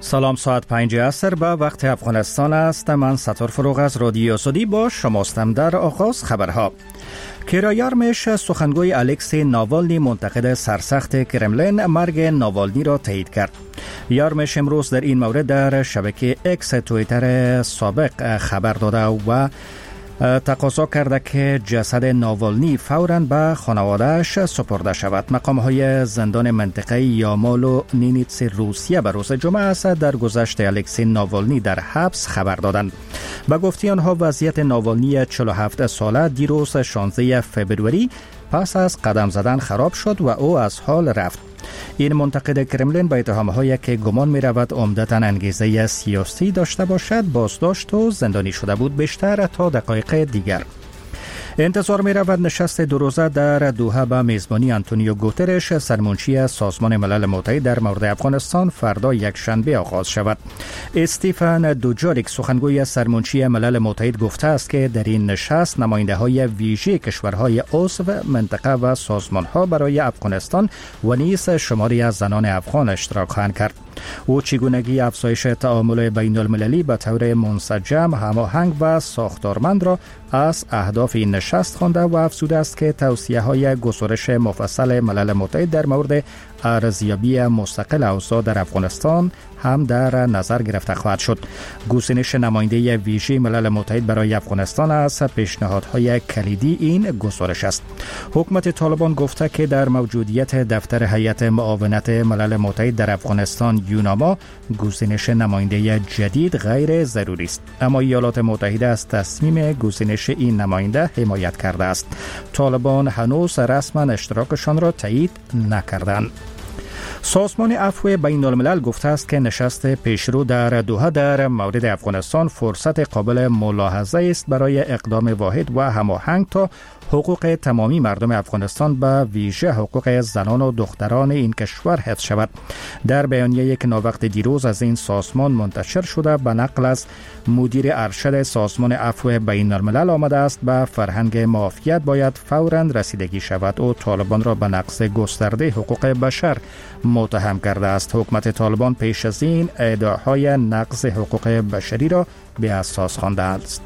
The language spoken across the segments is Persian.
سلام، ساعت 5 عصر به وقت افغانستان است. من ستار فروغ از رادیو آزادی با شماستم. در آغاز خبرها. کیرایارمش سخنگوی الکسی ناوالنی منتقد سرسخت کرملین مرگ ناوالنی را تایید کرد. یارمش امروز در این مورد در شبکه اکس توییتر سابق خبر داده و تقاضا کرده که جسد ناوالنی فوراً به خانواده‌اش سپرده شود. مقام‌های زندان منطقه یامال و نینیتس روسیه به روز جمعه است در گذشت الکسی ناوالنی در حبس خبر دادند. به گفته آنها وضعیت ناوالنی 47 ساله دیروز 16 فبروری پس از قدم زدن خراب شد و او از حال رفت. این منتقد کرملین به اتهام‌هایی که گمان می‌رود عمدتاً انگیزه سیاسی داشته باشد بازداشت و زندانی شده بود بیشتر تا دقایق دیگر. انتظار می‌رود نشست دو روزه در دوحه به میزبانی آنتونیو گوترش سرمنشی سازمان ملل متحد در مورد افغانستان فردا یکشنبه آغاز شود. استیفن دوجاریک سخنگوی سرمنشی ملل متحد گفته است که در این نشست نماینده‌های ویژه کشورهای عضو منطقه و سازمان‌ها برای افغانستان و نیز شماری از زنان افغان اشتراک خواهند کرد. او چگونگی افزایش تعامل بین المللی به طور منسجم، هماهنگ و ساختارمند را از اهداف این نشست خوانده و افزوده است که توصیه‌های گزارش مفصل ملل متحد در مورد ارزیابی مستقل اوضاع در افغانستان هم در نظر گرفته خواهد شد. گزینش نماینده ویژه ملل متحد برای افغانستان از پیشنهادهای کلیدی این گزارش است. حکومت طالبان گفته که در موجودیت دفتر هیئت معاونت ملل متحد در افغانستان یوناما گزینش نماینده جدید غیر ضروری است، اما ایالات متحده از تصمیم گزینش این نماینده حمایت کرده است. طالبان هنوز رسما اشتراکشان را تایید نکردند. سازمان عفو بین الملل گفته است که نشست پیشرو در دوحه در مورد افغانستان فرصت قابل ملاحظه است برای اقدام واحد و هماهنگ تا حقوق تمامی مردم افغانستان به ویژه حقوق زنان و دختران این کشور حفظ شود. در بیانیه‌ای که ناوقت دیروز از این سازمان منتشر شده به نقل از مدیر ارشد سازمان عفو بین الملل آمده است به فرهنگ معافیت باید فوراً رسیدگی شود و طالبان را به نقض گسترده حقوق بشر متهم کرده است. حکومت طالبان پیش از این ادعاهای نقض حقوق بشری را به اساس خوانده است.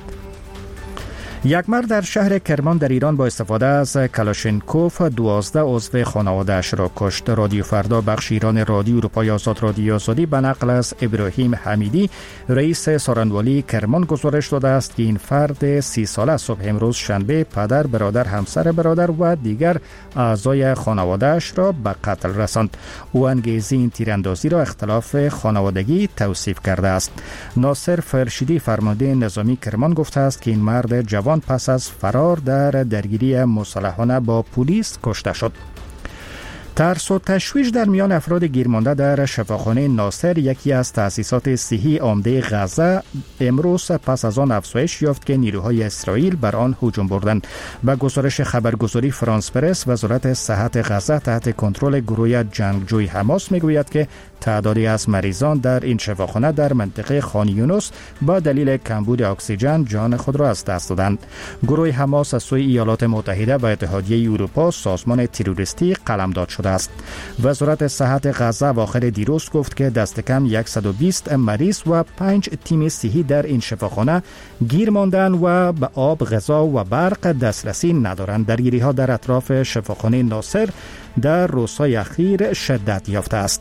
یک مرد در شهر کرمان در ایران با استفاده از کلاشینکوف 12 عضو خانواده‌اش را کشت. رادیو فردا بخش ایران رادیو اروپای آزاد رادیو آزادی به نقل از ابراهیم حمیدی رئیس سارنوالی کرمان گزارش داده است که این فرد 30 ساله صبح امروز شنبه پدر، برادر، همسر برادر و دیگر اعضای خانواده‌اش را به قتل رساند. او انگیزه این تیراندازی را اختلاف خانوادگی توصیف کرده است. ناصر فرشیدی فرمانده نظامی کرمان گفته است که این مرد جوان پس از فرار در درگیری مسلحانه با پلیس کشته شد. ترس و تشویش در میان افراد گیرمانده در شفاخانه ناصر، یکی از تأسیسات صحی عمده غزه، امروز پس از آن افزایش یافت که نیروهای اسرائیل بر آن هجوم بردند. با گزارش خبرگزاری فرانس پرس، وزارت صحت غزه تحت کنترل گروه جنگجوی حماس میگوید که تعدادی از مریضان در این شفاخانه در منطقه خان یونس با دلیل کمبود اکسیژن جان خود را از دست دادند. گروه حماس از سوی ایالات متحده و اتحادیه اروپا سازمان تروریستی قلمداد شده است. وزارت صحت غزه اواخر دیروز گفت که دست کم 120 مریض و 5 تیم صحی در این شفاخانه گیر ماندند و به آب، غذا و برق دسترسی ندارند. درگیری‌ها در اطراف شفاخانه ناصر در روزهای اخیر شدت یافته است.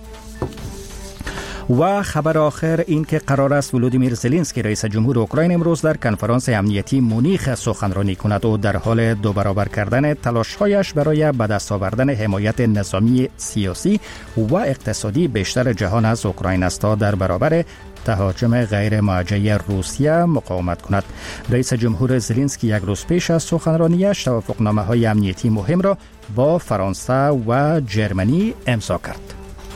و خبر آخر این که قرار است ولودیمیر زلنسکی رئیس جمهور اوکراین امروز در کنفرانس امنیتی مونیخ سخنرانی کند و در حال دو برابر کردن تلاش‌هایش برای به دست آوردن حمایت نظامی، سیاسی و اقتصادی بیشتر جهان از اوکراین است تا در برابر تهاجم غیر موجه روسیه مقاومت کند. رئیس جمهور زلنسکی یک روز پیش از سخنرانیش توافقنامه‌های امنیتی مهم را با فرانسه و جرمنی امضا کرد.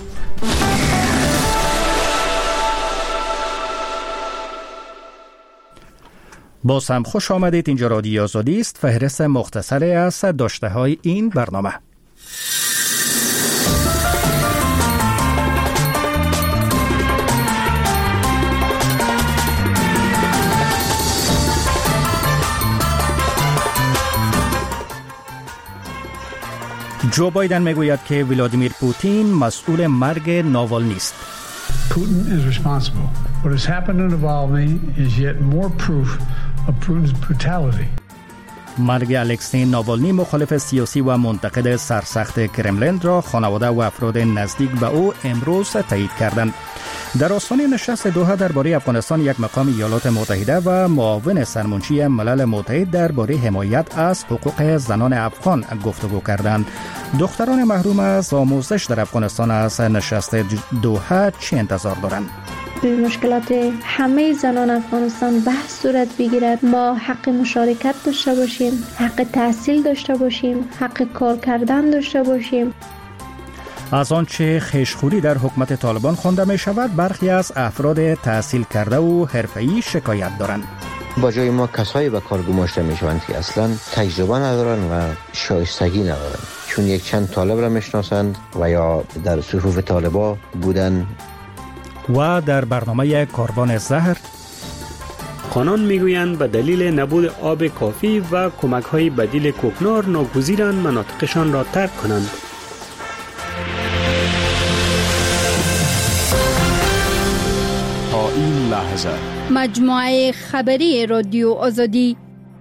باز هم خوش آمدید. اینجا رادیو آزادی است. فهرست مختصری از داشته های این برنامه. جو بایدن میگوید که ولادیمیر پوتین مسئول مرگ ناوالنی است. Putin is responsible. What has happened in Navalny is yet more proof of Putin's brutality. مرگ الکسی ناوالنی مخالف سیاسی و منتقد سرسخت کرملین را خانواده و افراد نزدیک به او امروز تایید کردند. در آستانه نشست دوحه درباره افغانستان یک مقام ایالات متحده و معاون سرمنشی ملل متحد درباره حمایت از حقوق زنان افغان گفتگو کردند. دختران محروم از آموزش در افغانستان از نشست دوحه چه انتظار دارند؟ به مشکلات همه زنان افغانستان بحث صورت بگیرد. ما حق مشارکت داشته باشیم، حق تحصیل داشته باشیم، حق کار کردن داشته باشیم. از آنچه خشخوری در حکومت طالبان خوانده می شود، برخی از افراد تحصیل کرده و حرفه‌ای شکایت دارند. با جای ما کسایی به کار گماشته می شوند که اصلا تجربه ندارند و شایستگی ندارند، چون یک چند طالب را میشناسند و یا در صفوف طالبا بودن. و در برنامه کاروان زهر خانان میگویند به دلیل نبود آب کافی و کمک‌های بدیل کوکنار ناگزیرند مناطقشان را ترک کنند. تا این لحظه مجموعه خبری رادیو آزادی.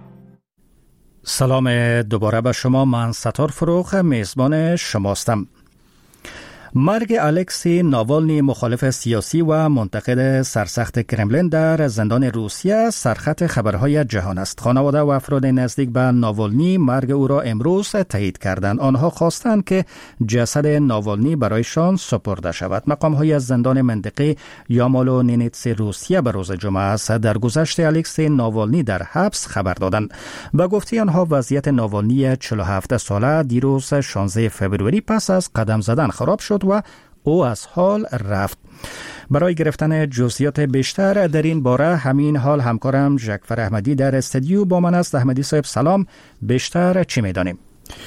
سلام دوباره به شما، من ستار فروغ میزبان شماستم. مرگ الکسی ناوالنی مخالف سیاسی و منتقد سرسخت کرملین در زندان روسیه سرخط خبرهای جهان است. خانواده و افراد نزدیک به ناوالنی مرگ او را امروز تایید کردند. آنها خواستند که جسد ناوالنی برایشان سپرده شود. مقام‌های از زندان منطقه یامالو نینیتس روسیه به روز جمعه است درگذشت الکسی ناوالنی در حبس خبر دادند. به گفته آنها وضعیت ناوالنی 47 ساله دیروز 16 فوریه پس از قدم زدن خراب شد و او از حال رفت. برای گرفتن جزئیات بیشتر در این باره همین حال همکارم ژکفر احمدی در استودیو با من است. احمدی صاحب سلام، بیشتر چی می‌دانیم؟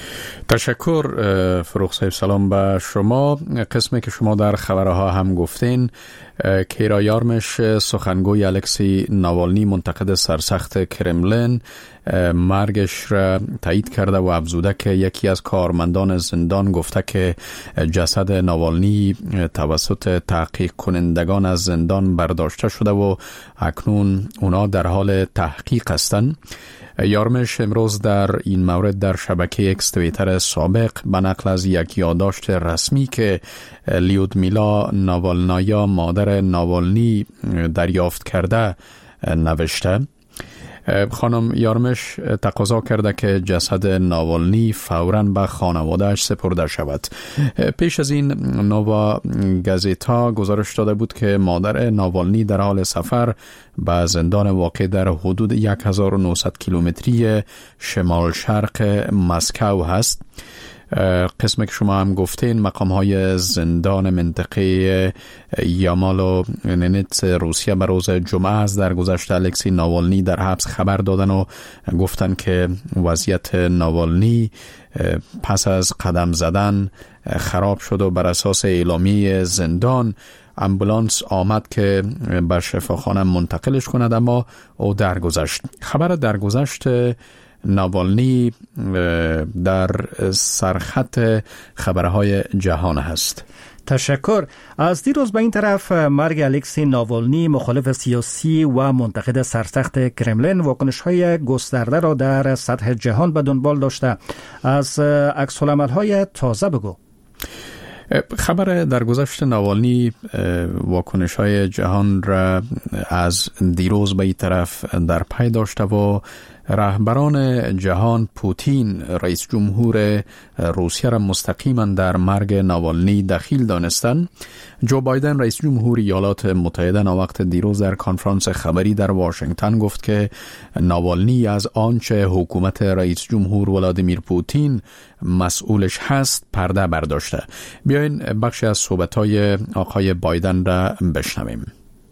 تشکر فروغ صاحب، سلام به شما. قسمی که شما در خبرها هم گفتین، کیرا یارمش سخنگوی الکسی ناوالنی منتقد سرسخت کرملین مرگش را تایید کرده و افزوده که یکی از کارمندان زندان گفته که جسد ناوالنی توسط تحقیق کنندگان از زندان برداشته شده و اکنون اونا در حال تحقیق هستند. یارمش امروز در این مورد در شبکه اکس توییتر سابق به نقل از یک یادداشت رسمی که لیودمیلا ناوالنایا مادر ناوالنی دریافت کرده نوشته. خانم یارمش تقاضا کرده که جسد ناوالنی فوراً به خانواده‌اش سپرده شود. پیش از این نووا گازیتا گزارش داده بود که مادر ناوالنی در حال سفر به زندان واقع در حدود 1900 کیلومتری شمال شرق مسکو هست. قسمی که شما هم گفتین، مقام‌های زندان منطقه یامالو نینیتس روسیه به روز جمعه از درگذشت الکسی ناوالنی در حبس خبر دادن و گفتن که وضعیت ناوالنی پس از قدم زدن خراب شد و بر اساس اعلامیه زندان امبولانس آمد که به شفاخانه منتقلش کند، اما او درگذشت. خبر درگذشت ناوالنی در سرخط خبرهای جهان هست. تشکر. از دیروز به این طرف مرگ الکسی ناوالنی مخالف سیاسی و منتقد سرسخت کرملین واکنش‌های گسترده را در سطح جهان به دنبال داشته. از عکس‌العمل‌های تازه بگو. خبر درگذشت ناوالنی واکنش‌های جهان را از دیروز به این طرف در پی داشته و رهبران جهان پوتین رئیس جمهور روسیه را مستقیما در مرگ ناوالنی دخیل دانستند. جو بایدن رئیس جمهور ایالات متحده وقت دیروز در کنفرانس خبری در واشنگتن گفت که ناوالنی از آنچه حکومت رئیس جمهور ولادیمیر پوتین مسئولش هست پرده برداشته. بیاین بخشی از صحبت‌های آقای بایدن را بشنویم.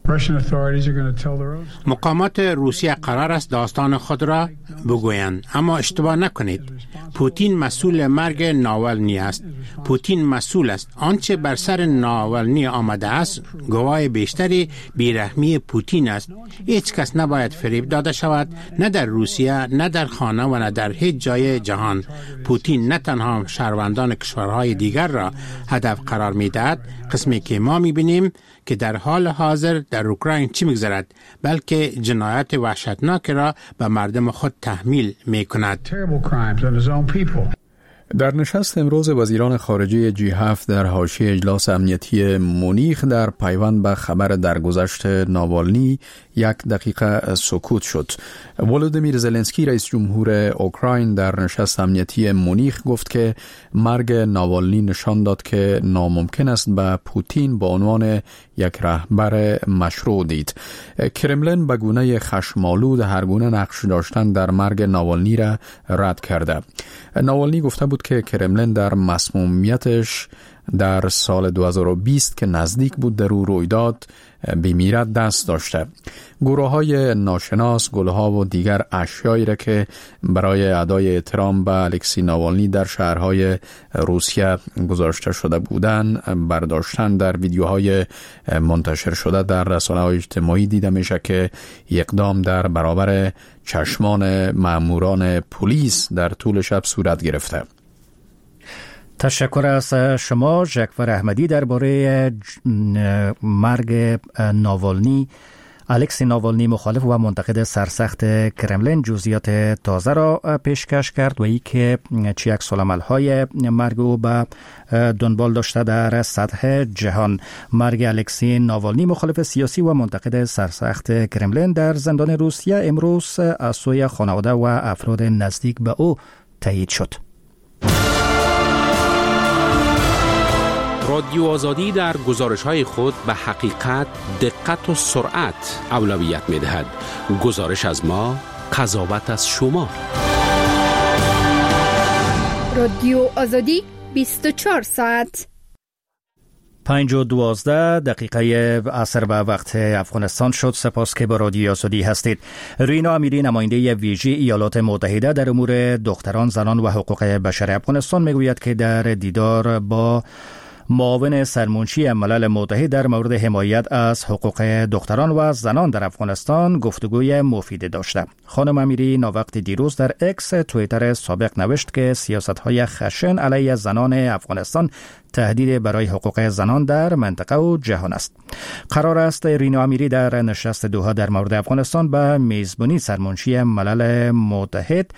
مقامات روسیه قرار است داستان خود را بگویند، اما اشتباه نکنید. پوتین مسئول مرگ ناوالنی است. پوتین مسئول است. آنچه بر سر ناوالنی آمده است گواه بیشتری بیرحمی پوتین است. هیچ کس نباید فریب داده شود، نه در روسیه، نه در خانه و نه در هیچ جای جهان. پوتین نه تنها شهروندان کشورهای دیگر را هدف قرار می‌دهد، قسمی که ما می‌بینیم که در حال حاضر در اوکراین چی می‌گذرد، بلکه جنایات وحشتناک را به مردم خود تحمیل می‌کند. در نشست امروز وزیران خارجه G7 در حاشیه اجلاس امنیتی مونیخ در پیوند به خبر درگذشت ناوالنی 1 دقیقه سکوت شد. ولودیمیر زلنسکی رئیس جمهور اوکراین در نشست امنیتی مونیخ گفت که مرگ ناوالنی نشان داد که ناممکن است به پوتین به عنوان یک رهبر مشروع دید. کرملن به گونه خشم‌آلود هر گونه نقش داشتن در مرگ ناوالنی را رد کرده. ناوالنی گفته بود که کرملن در مسمومیتش در سال 2020 که نزدیک بود در او رویداد بمیرد دست داشته. گروه‌های ناشناس گلها و دیگر اشیایی را که برای ادای احترام به الکسی ناوالنی در شهرهای روسیه گذاشته شده بودند برداشتن. در ویدیوهای منتشر شده در رسانه‌های اجتماعی دیده میشه که اقدام در برابر چشمان ماموران پلیس در طول شب صورت گرفته. تشکر از شما ژکور احمدی درباره مرگ ناوالنی. الکسی ناوالنی مخالف و منتقد سرسخت کرملن جزئیات تازه را پیشکش کرد و ای که چه عکس‌العمل‌های مرگ او به دنبال داشته در سطح جهان. مرگ الکسی ناوالنی مخالف سیاسی و منتقد سرسخت کرملن در زندان روسیه امروز از سوی خانواده و افراد نزدیک به او تایید شد. رادیو آزادی در گزارش‌های خود به حقیقت، دقت و سرعت اولویت می‌دهد. گزارش از ما، قضاوت از شما. رادیو آزادی 24 ساعت. 5:12 دقیقه عصر به وقت افغانستان شد. سپاس که با رادیو آزادی هستید. رینا امیری نماینده ویژه ایالات متحده در امور دختران، زنان و حقوق بشر افغانستان میگوید که در دیدار با معاون سرمنشی ملل متحد در مورد حمایت از حقوق دختران و زنان در افغانستان گفتگوی مفید داشته. خانم امیری ناوقت دیروز در اکس توییتر سابق نوشت که سیاست‌های خشن علیه زنان افغانستان تهدید برای حقوق زنان در منطقه و جهان است. قرار است رینا امیری در نشست دوحه در مورد افغانستان به میزبانی سرمنشی ملل متحد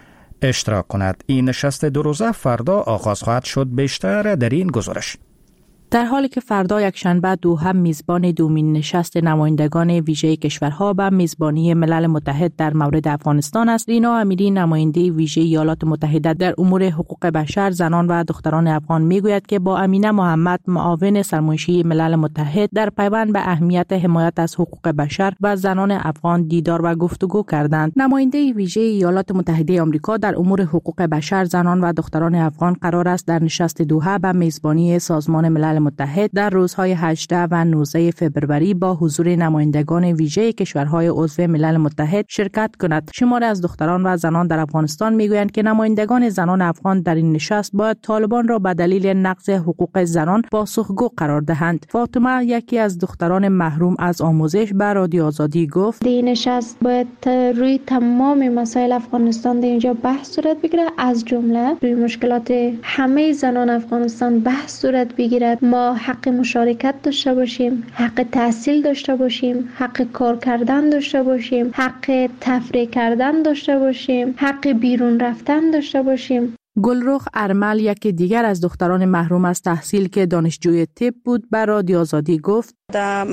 اشتراک کند. این نشست 2 روزه فردا آغاز خواهد شد. بیشتر در این گزارش. در حالی که فردا یکشنبه دوحه میزبان دومین نشست نمایندگان ویژه کشورها به میزبانی ملل متحد در مورد افغانستان است، رینا امیری نماینده ویژه ایالات متحده در امور حقوق بشر، زنان و دختران افغان میگوید که با امینه محمد معاون سرمنشی ملل متحد در پیوند به اهمیت حمایت از حقوق بشر و زنان افغان دیدار و گفتگو کردند. نماینده ویژه ایالات متحده آمریکا در امور حقوق بشر، زنان و دختران افغان قرار است در نشست دوحه به میزبانی سازمان ملل متحد در روزهای 18 و 19 فوریه با حضور نمایندگان ویژه کشورهای عضو ملل متحد شرکت کند. شماری از دختران و زنان در افغانستان میگویند که نمایندگان زنان افغان در این نشست باید طالبان را به دلیل نقض حقوق زنان پاسخگو قرار دهند. فاطمه، یکی از دختران محروم از آموزش، به رادیو آزادی گفت: این نشست باید روی تمام مسائل افغانستان در اینجا بحث صورت بگیره، از جمله روی مشکلات همه زنان افغانستان بحث صورت بگیرد. ما حق مشارکت داشته باشیم، حق تحصیل داشته باشیم، حق کار کردن داشته باشیم، حق تفریح کردن داشته باشیم، حق بیرون رفتن داشته باشیم. گلرخ ارمل، یکی دیگر از دختران محروم از تحصیل که دانشجوی طب بود، به رادیو آزادی گفت: در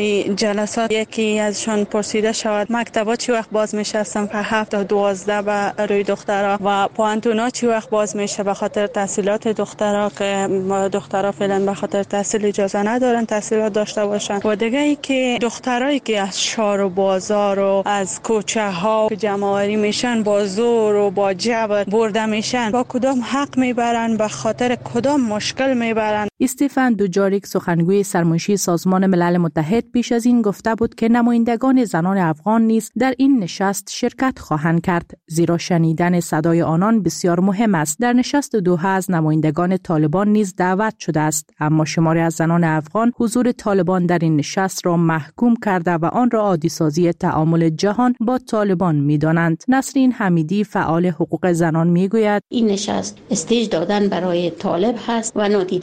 جلسات یکی ازشان پرسیده شود مکتبا چی وقت باز میشه، صنف 7 تا 12 به روی دخترها و پوانتونا چی وقت باز میشه به خاطر تحصیلات دخترها، که دخترها فعلا به خاطر تحصیل اجازه ندارن تحصیلات داشته باشن. و دیگه ای که دخترایی که از شهر و بازار و از کوچه ها جمع آوری میشن با زور و با جبر برده میشن، با کدام حق میبرن، به خاطر کدام مشکل میبرن. استیفن دوجاریک، سخنگوی سرمنشی سازمان ملل متحد، پیش از این گفته بود که نمایندگان زنان افغان نیز در این نشست شرکت خواهند کرد، زیرا شنیدن صدای آنان بسیار مهم است. در نشست دوحه از نمایندگان طالبان نیز دعوت شده است، اما شماری از زنان افغان حضور طالبان در این نشست را محکوم کرده و آن را عادی‌سازی تعامل جهان با طالبان می‌دانند. نسرین حمیدی، فعال حقوق زنان، میگوید: این نشست استیج دادن برای طالب هست و نادیده گرفتن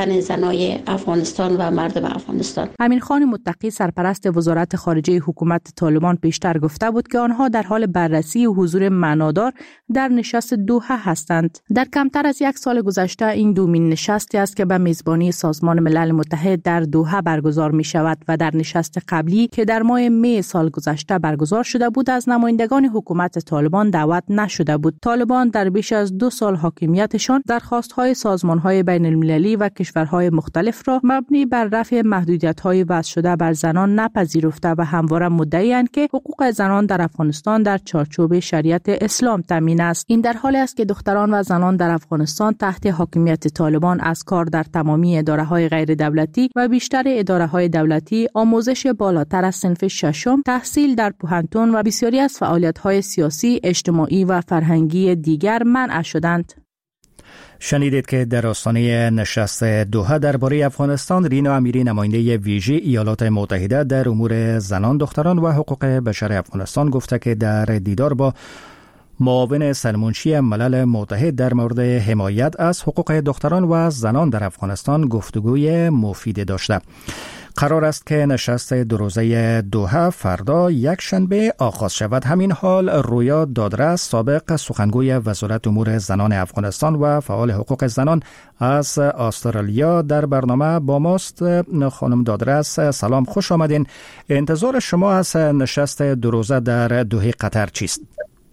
رفتن زنای افغانستان و مردم افغانستان. امین خان متقی سرپرست وزارت خارجه حکومت طالبان پیشتر گفته بود که آنها در حال بررسی و حضور معنادار در نشست دوحه هستند. در کمتر از یک سال گذشته این دومین نشستی است که به میزبانی سازمان ملل متحد در دوحه برگزار می شود و در نشست قبلی که در ماه می سال گذشته برگزار شده بود از نمایندگان حکومت طالبان دعوت نشده بود. طالبان در بیش از 2 سال حاکمیتشان درخواست‌های سازمان‌های بین‌المللی و کشورهای مختلف را مبنی بر رفع محدودیت‌های وضع شده بر زنان نپذیرفته و همواره مدعی‌اند که حقوق زنان در افغانستان در چارچوب شریعت اسلام تامین است. این در حالی است که دختران و زنان در افغانستان تحت حاکمیت طالبان از کار در تمامی اداره‌های غیر دولتی و بیشتر اداره‌های دولتی، آموزش بالاتر از صنف ششم، تحصیل در پوهنتون و بسیاری از فعالیت‌های سیاسی، اجتماعی و فرهنگی دیگر منع شدند. شنیدید که در آستانه نشست دوحه درباره افغانستان رینا امیری نماینده ویژه ایالات متحده در امور زنان، دختران و حقوق بشر افغانستان گفته که در دیدار با معاون سرمنشی ملل متحد در مورد حمایت از حقوق دختران و زنان در افغانستان گفتگوی مفید داشته. قرار است که نشست 2 روزه دوحه فردا یک شنبه آغاز شود. همین حال رویا دادرس، سابق سخنگوی وزارت امور زنان افغانستان و فعال حقوق زنان از استرالیا در برنامه با ماست. خانم دادرس سلام، خوش آمدین. انتظار شما از نشست 2 روزه در دوحه قطر چیست؟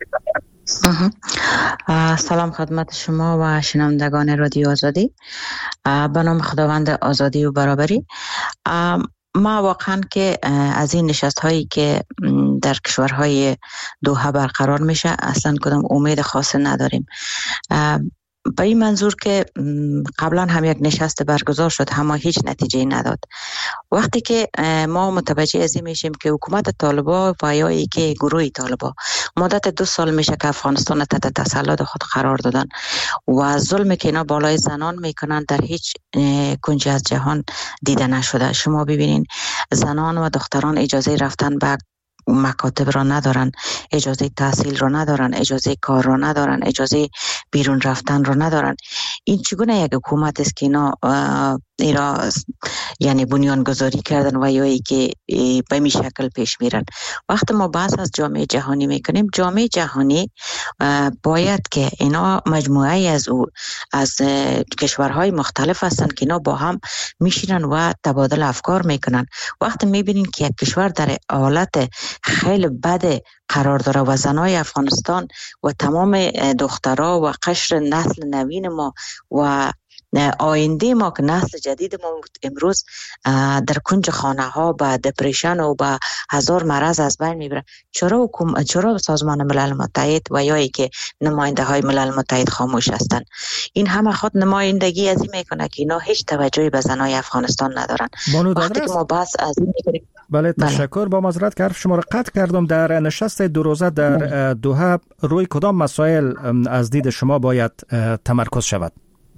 سلام خدمت شما و شنوندگان رادیو آزادی. به نام خداوند آزادی و برابری. ما واقعا که از این نشست هایی که در کشورهای دوحه برقرار میشه اصلا کدام امید خاصی نداریم. به این منظور که قبلا هم یک نشست برگزار شد اما هیچ نتیجه نداد. وقتی که ما متوجه از این میشیم که حکومت طالبان و یا ای که گروه طالبان مدت 2 سال میشه که افغانستان تحت تسلط خود قرار دادن و ظلمی که اینا بالای زنان میکنن در هیچ کنجی از جهان دیده نشده. شما ببینین زنان و دختران اجازه رفتن به مکاتب را ندارن، اجازه تحصیل را ندارن، اجازه کار را ندارن، اجازه بیرون رفتن را ندارن. این چگونه یک حکومت است که اینا یعنی بنیان گذاری کردن و یا ای که به این شکل پیش میرن؟ وقتی ما بحث از جامعه جهانی میکنیم، جامعه جهانی باید که اینا مجموعه از کشورهای مختلف هستن که اینا با هم میشینن و تبادل افکار میکنن. وقتی میبینین که یک کشور در حالت خیلی بد قرار داره و زنای افغانستان و تمام دخترها و قشر نسل نوین ما و آینده ما که نسل جدید ما امروز در کنج خانه ها با دپریشن و با هزار مرض از بین میبره، چرا سازمان ملل متحد و یا ای که نماینده های ملل متحد خاموش هستند؟ این همه خود نمایندگی از این میکنه که اینا هیچ توجهی به زنای افغانستان ندارن. وقتی که ما بحث از این میکنیم. بله تشکر. با معذرت که حرف شما را قطع کردم. در نشست 2 روزه در دوحه روی کدام مسائل از دید شما باید تمرکز شود؟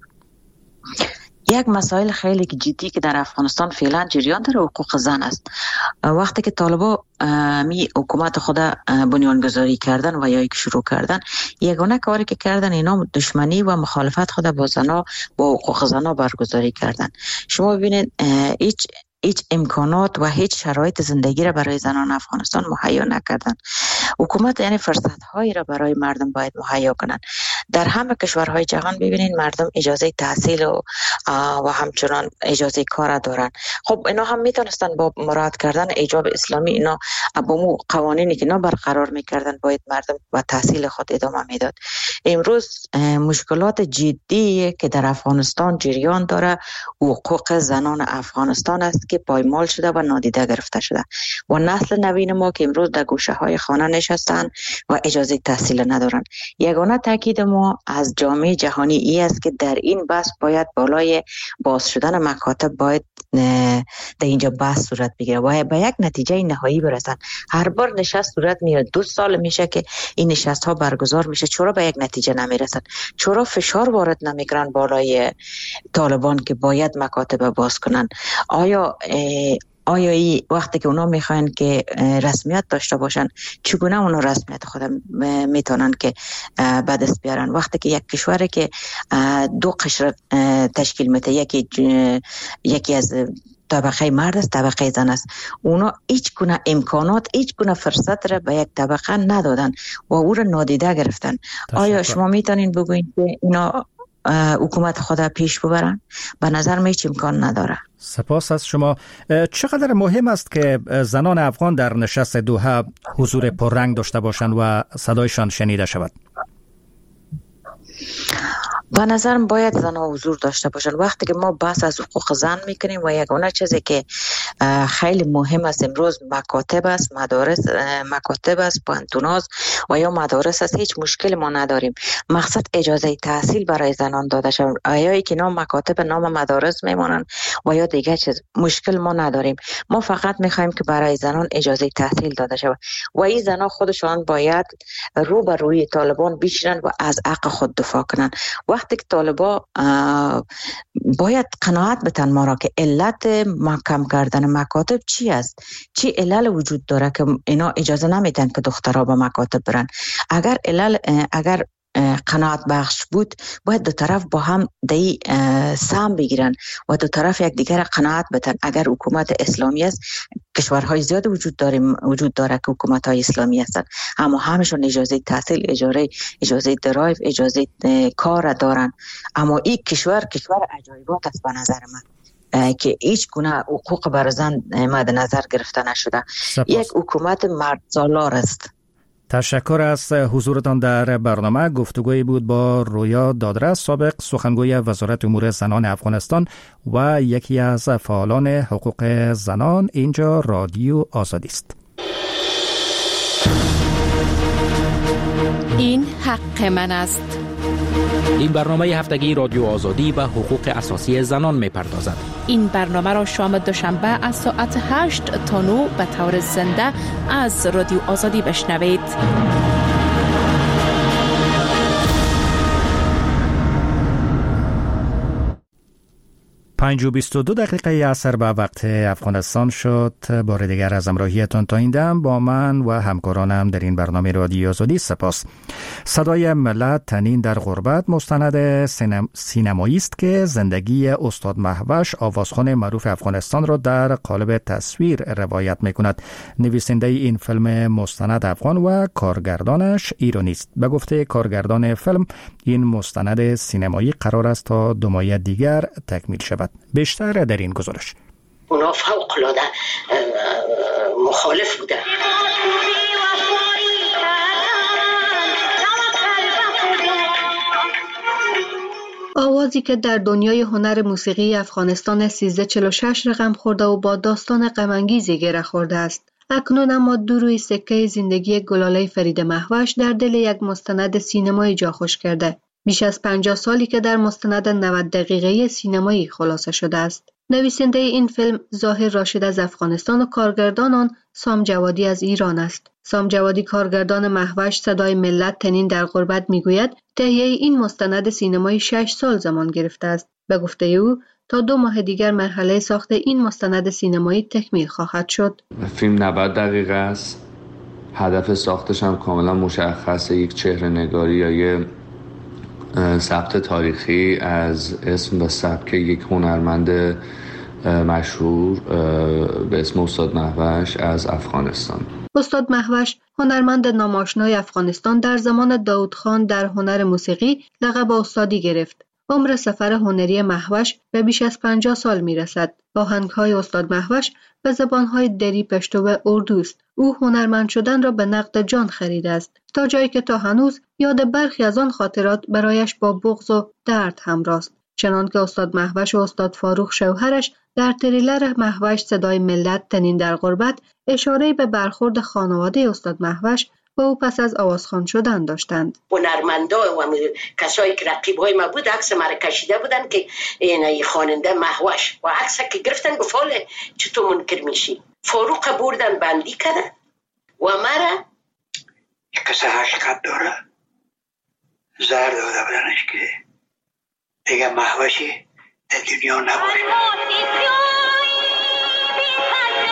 یک مسائل خیلی جدی که در افغانستان فعلا جریان در حقوق زن است. وقتی که طالبان حکومت خود بنیانگذاری کردن و یا یک شروع کردن، یگانه کاری که کردن اینا دشمنی و مخالفت خود با زنا با حقوق زنا برگزاری کردن. شما ببینید هیچ امکانات و هیچ شرایط زندگی را برای زنان افغانستان مهیا نکردن. حکومت یعنی فرصت هایی را برای مردم باید مهیا کنن. در همه کشورهای جهان ببینید مردم اجازه تحصیل و همچنان اجازه کار دارن. خب اینا هم میتونستن با مراعات کردن ایجاب اسلامی اینا با مو قوانینی که اینا برقرار میکردن باید مردم و تحصیل خود ادامه میداد. امروز مشکلات جدی که در افغانستان جریان داره حقوق زنان افغانستان است که پایمال شده و نادیده گرفته شده و نسل نوین ما که امروز در گوشه های خانه نشستن و اجازه تحصیل ندارن. یگانه تاکید ما از جامعه جهانی ای است که در این بحث باید بالای باز شدن مکاتب باید در اینجا بحث صورت بگیره و به یک نتیجه نهایی برسن. هر بار نشست صورت میره، 2 سال میشه که این نشست ها برگزار میشه، چرا به یک نتیجه نمیرسن؟ چرا فشار وارد نمیکنن بالای طالبان که باید مکاتب باز کنن؟ آیا ای وقتی که اونا میخواین که رسمیت داشته باشن چگونه اونا رسمیت خود میتونن که به دست بیارن؟ وقتی که یک کشوری که دو قشر تشکیل میده، یکی از طبقه مرد است، طبقه زن است، اونا هیچ گونه امکانات، هیچ گونه فرصت را به یک طبقه ندادن و او را نادیده گرفتن. آیا شما میتونین بگوین که اینا حکومت خود پیش ببرن؟ به نظر من هیچ امکان نداره. سپاس از شما. چقدر مهم است که زنان افغان در نشست دوحه حضور پررنگ داشته باشند و صدایشان شنیده شود؟ به نظرم باید زنها حضور داشته باشن. وقتی که ما بحث از حقوق زن میکنیم و یگانه چیزی که خیلی مهم است امروز مکاتب است، مکاتب است، پانتوناز و یا مدارس است، هیچ مشکل ما نداریم. مقصد اجازه تحصیل برای زنان داده شود. آیا که نام مکاتب نام مدارس میمونن و یا دیگه چیز، مشکل ما نداریم. ما فقط میخوایم که برای زنان اجازه تحصیل داده شود و این زنها خودشان باید رو به روی طالبان بشینن و از حق خود دفاع کنن. وقتی که طالبا باید قناعت بتن ما را که علت محکم کردن مکاتب چی است، چی علل وجود داره که اینا اجازه نمیدن که دخترها به مکاتب برن. اگر قناعت بخش بود باید دو طرف با هم دی سهم بگیرن و دو طرف یک دیگر قناعت بتن. اگر حکومت اسلامی است، کشورهای زیاد وجود داره که حکومت های اسلامی هستند، اما همشون اجازه تحصیل، اجازه درایو، اجازه کار دارن. این کشور عجایبات است به نظر من که هیچ گونه حقوق بر زن مد نظر گرفته نشده. یک حکومت مرد سالار است. تشکر از حضورتان در برنامه. گفتگوی بود با رویا دادرس، سابق سخنگوی وزارت امور زنان افغانستان و یکی از فعالان حقوق زنان. اینجا رادیو آزادی است. این حق من است. این برنامه هفتگی رادیو آزادی و حقوق اساسی زنان می‌پردازد. این برنامه را شام دوشنبه از ساعت 8 تا 9 به طور زنده از رادیو آزادی بشنوید. 5:22 عصر به وقت افغانستان شد. بار دیگر از همراهیتان تا این دم با من و همکارانم در این برنامه رادیو آزادی سپاس. صدای ملت تنین در غربت مستند سینمایی است که زندگی استاد مهوش، آوازخوان معروف افغانستان را در قالب تصویر روایت می‌کند. نویسنده این فیلم مستند افغان و کارگردانش ایرانی است. به گفته کارگردان فیلم، این مستند سینمایی قرار است تا 2 ماه دیگر تکمیل شود. بیشتر در این گزارش. اونا فوق‌العاده مخالف بودن. آوازی که در دنیای هنر موسیقی افغانستان 1346 رقم خورده و با داستان غم‌انگیزی گره خورده است. اکنون اما دو روی سکه زندگی گلاله فرید مهوش در دل یک مستند سینمایی جا خوش کرده. بیش از 50 سالی که در مستند 90 دقیقه‌ای سینمایی خلاصه شده است. نویسنده این فیلم ظاهر راشد از افغانستان و کارگردان آن سام جوادی از ایران است. سام جوادی کارگردان مهوش صدای ملت تنین در غربت میگوید تهیه این مستند سینمایی 6 سال زمان گرفته است. به گفته او تا 2 ماه دیگر مرحله ساخت این مستند سینمایی تکمیل خواهد شد. فیلم 90 دقیقه است. هدف ساختش هم کاملا مشخصه، یک چهره نگاری یا یه ثبت تاریخی از اسم و سبک یک هنرمند مشهور به اسم استاد مهوش از افغانستان. استاد مهوش هنرمند ناماشنای افغانستان در زمان داود خان در هنر موسیقی لقب استادی گرفت. عمر سفر هنری مهوش به بیش از 50 سال میرسد. آهنگ‌های استاد مهوش به زبان‌های دری، پشتو و اردو است. او هنرمند شدن را به نقد جان خریده است، تا جایی که تا هنوز یاد برخی از آن خاطرات برایش با بغض و درد همراه است. چنانکه استاد مهوش و استاد فاروق شوهرش در تریلر مهوش صدای ملت تنین در غربت اشاره به برخورد خانواده استاد مهوش و او پس از آوازخوان شدن داشتند. هنرمندا و کسایی که رقیبای ما بود عکس ما کشیده بودن که این خواننده مهوش و عکس که گرفتن گفتن چطور منکر میشی. فاروق بردن بندی کردن و مرا کسی حقیقت داره زهر داده بودنش که دیگه مهوشی در دنیا نباشه.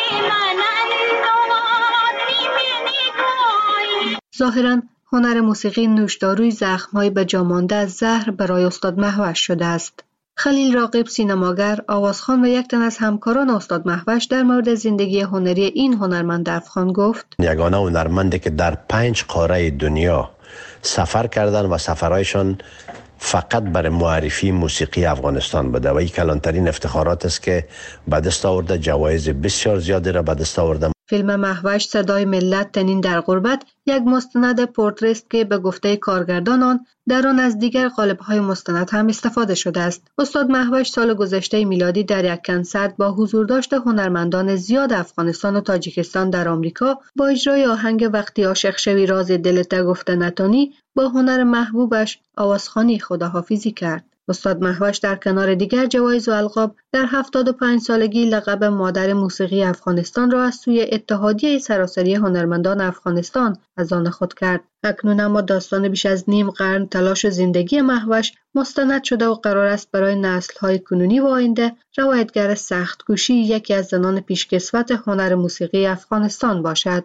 ظاهراً هنر موسیقی نوشداروی زخم‌های به جا مانده از زهر برای استاد مهوش شده است. خلیل راغب سینماگر، آوازخوان و یک تن از همکاران استاد مهوش در مورد زندگی هنری این هنرمند افغان گفت: یگانه هنرمندی که در 5 قاره دنیا سفر کردن و سفرهایشان فقط برای معرفی موسیقی افغانستان بوده و این کلانترین افتخارات است که به دست آورده. جوایز بسیار زیادی را به دست آورده. فیلم مهوش صدای ملت تنین در غربت یک مستند پورتری است که به گفته کارگردان آن در آن از دیگر قالب‌های مستند هم استفاده شده است. استاد مهوش سال گذشته میلادی در یک کنسرت با حضور داشته هنرمندان زیاد افغانستان و تاجیکستان در آمریکا با اجرای آهنگ وقتی عاشق شوی راز دلت گفته نتانی با هنر محبوبش آوازخوانی خداحافظی کرد. استاد مهوش در کنار دیگر جوایز و القاب در 75 سالگی لقب مادر موسیقی افغانستان را از سوی اتحادیه سراسری هنرمندان افغانستان از آن خود کرد. اکنون اما داستان بیش از نیم قرن تلاش و زندگی مهوش مستند شده و قرار است برای نسل‌های کنونی و آینده روایتگر سخت‌کوشی یکی از زنان پیشکسوت هنر موسیقی افغانستان باشد.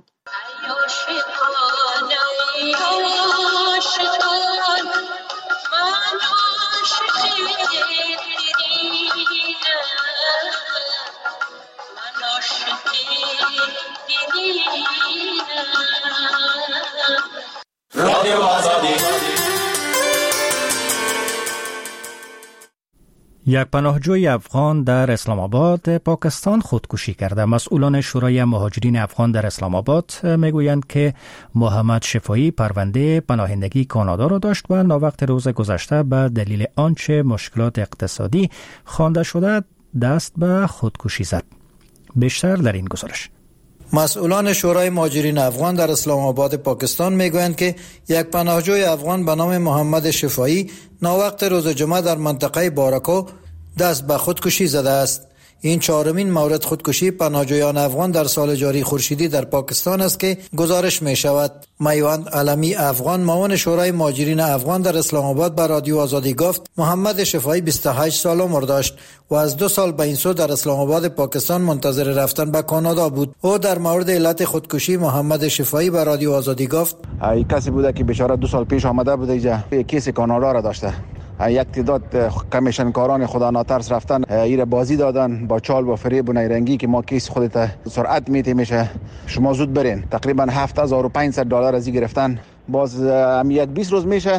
یک پناهجوی افغان در اسلام آباد پاکستان خودکشی کرده. مسئولان شورای مهاجرین افغان در اسلام آباد میگویند که محمد شفایی پرونده پناهندگی کانادا را داشت و ناوقت روز گذشته به دلیل آنچه مشکلات اقتصادی خوانده شده دست به خودکشی زد. بیشتر در این گزارش. مسئولان شورای مهاجرین افغان در اسلام آباد پاکستان میگویند که یک پناهجوی افغان به نام محمد شفایی ناوقت روز جمعه در منطقه باراکو دست به خودکشی زده است. این چهارمین مورد خودکشی پناهجویان افغان در سال جاری خورشیدی در پاکستان است که گزارش می شود. میوند علمی افغان معاون شورای مهاجرین افغان در اسلام آباد به رادیو آزادی گفت محمد شفایی 28 سال عمر داشت و از 2 سال به این سو در اسلام آباد پاکستان منتظر رفتن به کانادا بود. او در مورد علت خودکشی محمد شفایی به رادیو آزادی گفت این کسی بوده که بیچاره 2 سال پیش آمده بوده اینجا کیس کانادا را داشته. یک تعداد کمیشنکاران خدا ناترس رفتن ایر بازی دادن با چال و فریب و نیرنگی که ما کیس خودت سرعت میشه شما زود برین. تقریبا $7,500 از این گرفتن. باز هم یک 20 روز میشه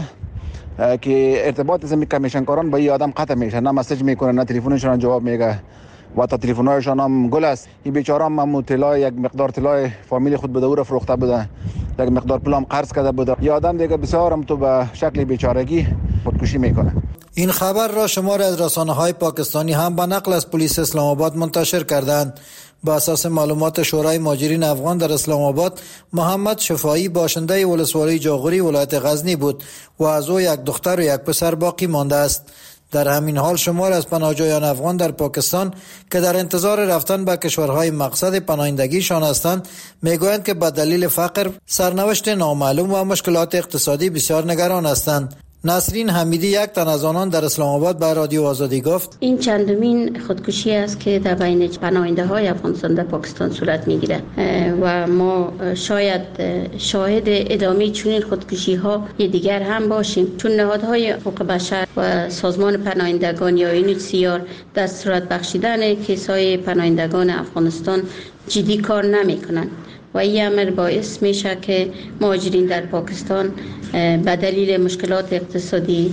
که ارتباط از این کمیشنکاران با این آدم قطع میشه. نه مسیج میکنه نه تلفنشون جواب میگه و تا تلفن‌هایشان هم گل است. این بیچاره هم طلای یک مقدار طلای فامیل خود بده او را فروخته بوده. یک مقدار پولم قرض کرده بوده. یه آدم دیگه بسیار هم تو به شکل بیچارگی خودکشی میکنه. این خبر را شمار از رسانه‌های پاکستانی هم به نقل از پلیس اسلام آباد منتشر کردند. با اساس معلومات شورای مهاجرین افغان در اسلام آباد، محمد شفایی باشنده ولسوالی جاغوری ولایت غزنی بود و از او یک دختر و یک پسر باقی مانده است. در همین حال شمار از پناهجویان افغان در پاکستان که در انتظار رفتن به کشورهای مقصد پناهندگیشان هستند میگویند که به دلیل فقر، سرنوشت نامعلوم و مشکلات اقتصادی بسیار نگران هستند. نسرین حمیدی یک تن از آنان در اسلام آباد به رادیو آزادی گفت این چندمین خودکشی است که در بین پناهنده های افغانستان در پاکستان صورت میگیره و ما شاید شاهد ادامه چنین خودکشی ها دیگر هم باشیم، چون نهادهای حقوق بشر و سازمان پناهندگان یا UNHCR در صورت بخشیدن کیس‌های پناهندگان افغانستان جدی کار نمی‌کنند و این امر باعث میشه که مهاجرین در پاکستان به دلیل مشکلات اقتصادی،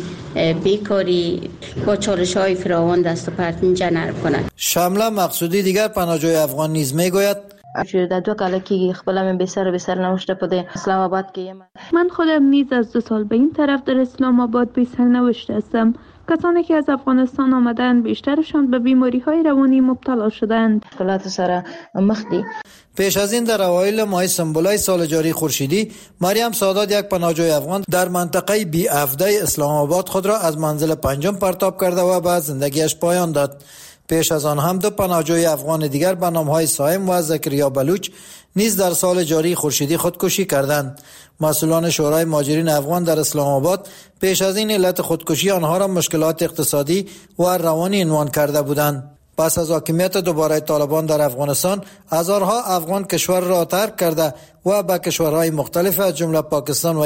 بیکاری و چالش‌های فراوان دست و پرت اینجا نرم کنند. شمله مقصودی دیگر پناهجوی افغان نیز میگوید در 2 کاله که خپلم به سر نوشته بوده اسلام آباد که من خودم نیز از 2 سال به این طرف در اسلام آباد به سر نوشته هستم. کسانی که از افغانستان آمدن بیشترشان به بیماری‌های روانی مبتلا شدند. مشکلات سر مخدی. پیش از این در اوایل ماه سنبلای سال جاری خورشیدی، مریم سادات یک پناهجوی افغان در منطقه بی افده اسلام آباد خود را از منزل 5 پرتاب کرده و بعد زندگیش پایان داد. پیش از آن هم 2 پناهجوی افغان دیگر به نام‌های سایم و زکریا بلوچ نیز در سال جاری خورشیدی خودکشی کردند. مسئولان شورای مهاجرین افغان در اسلام آباد پیش از این علت خودکشی آنها را مشکلات اقتصادی و روانی عنوان کرده بودند. پس از حاکمیت دوباره طالبان در افغانستان هزارها افغان کشور را ترک کرده و به کشورهای مختلف از جمله پاکستان و